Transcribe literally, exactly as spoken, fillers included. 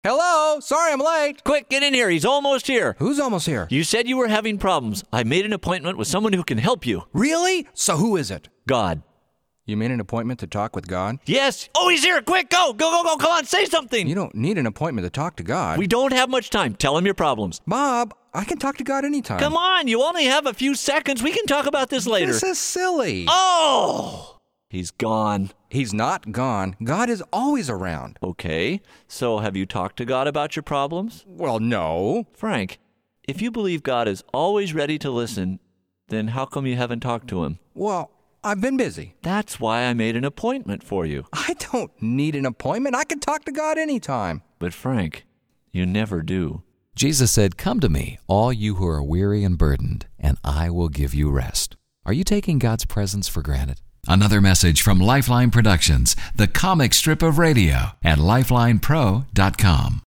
Hello? Sorry I'm late. Quick, get in here. He's almost here. Who's almost here? You said you were having problems. I made an appointment with someone who can help you. Really? So who is it? God. You made an appointment to talk with God? Yes. Oh, he's here. Quick, go. Go, go, go. Come on, say something. You don't need an appointment to talk to God. We don't have much time. Tell him your problems. Bob, I can talk to God anytime. Come on. You only have a few seconds. We can talk about this later. This is silly. Oh! He's gone. He's not gone. God is always around. Okay. So have you talked to God about your problems? Well, no. Frank, if you believe God is always ready to listen, then how come you haven't talked to him? Well, I've been busy. That's why I made an appointment for you. I don't need an appointment. I can talk to God anytime. But Frank, you never do. Jesus said, "Come to me, all you who are weary and burdened, and I will give you rest." Are you taking God's presence for granted? Another message from Lifeline Productions, the comic strip of radio, at lifeline pro dot com.